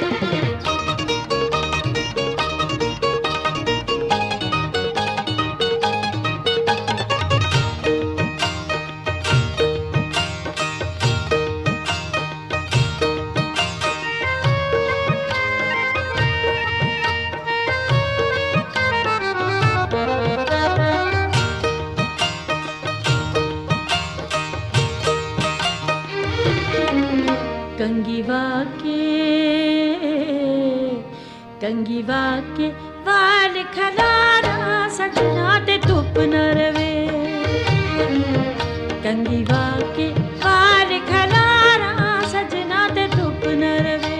कंगी वाके वाल खलारा सजना ते धुप न रवे। कंगी वाके वाल खलारा सजना ते धुप न रवे।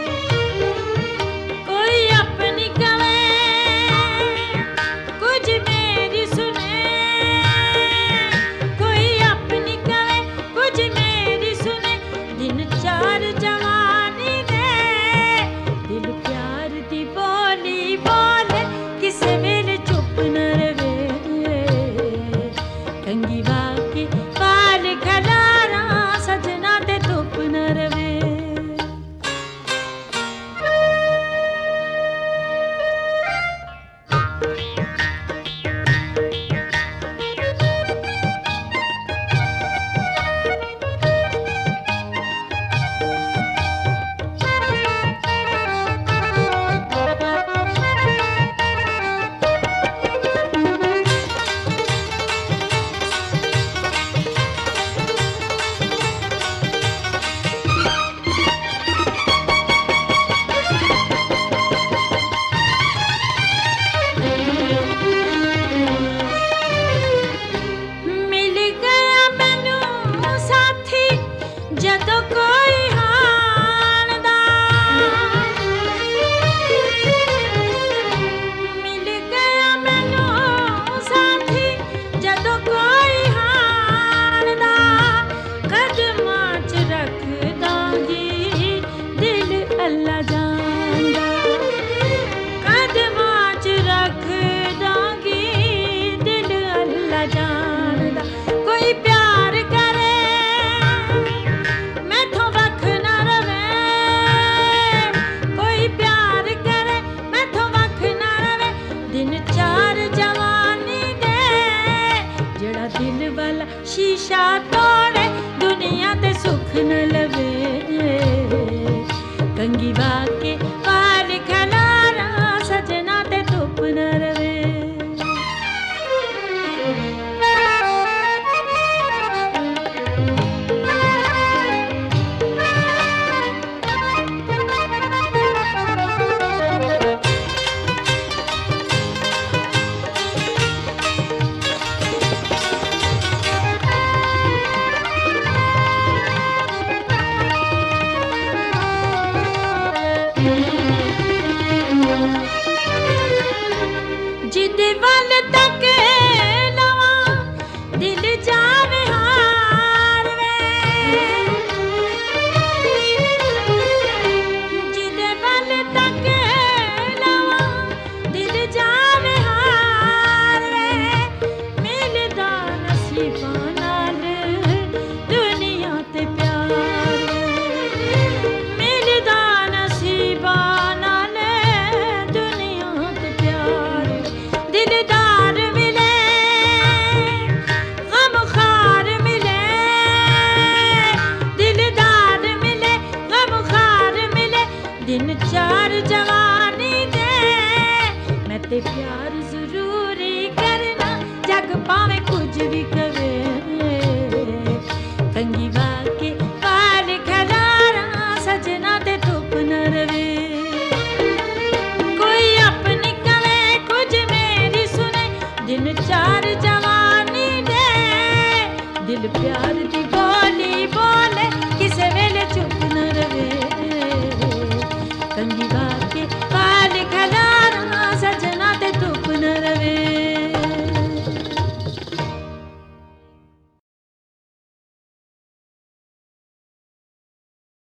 कोई अपनी कवे कुछ मेरी सुने, कोई अपनी कवे कुछ मेरी सुने। दिन चार जवानी दे दिल प्यार दी बोली बोले किसे वेले चुप न रवे। कंगी वाके वाल खलारा सजना ते धुप न रवे। ਜਦੋਂ ਕੋਈ ਹਾਣ ਦਾ ਮਿਲ ਗਿਆ ਮੈਨੂੰ ਸਾਥੀ, ਜਦੋਂ ਕੋਈ ਹਾਣ ਦਾ ਕਦਮਾਂ 'ਚ ਰੱਖ ਦਾਂਗੀ ਦਿਲ ਅੱਲਾ ਜਾਣਦਾ। ਕਦਮਾਂ 'ਚ ਰੱਖ ਦਾਂਗੀ ਦਿਲ ਅੱਲਾ ਜਾਣਦਾ। ਕੋਈ ਪਿਆਰ ਕਰੇ दिल वाला शीशा तोड़े दुनिया ते सुख न लवे। कंगी वाके वाल खलारा सजना ते धुप न रवे। जिद वल तक लवा दिल जावे हार वे। जिद वल तक लवा दिल जावे हार वे। मिलदा नसीबां नाल दुनिया ते प्यार वे। मिलदा नसीबां नाल दुनिया ते प्यार। दिलदार मिले गमखार मिले, दिलदार मिले गमखार मिले। दिन चार जवानी दे मैं ते प्यार जरूरी करना जग पावे कुछ भी कवे। कंगी वाके वाल खलारा सजना ते धुप न रवे। कोई अपनी कवे कुछ मेरी सुने। दिन चार जवानी दे दिल प्यार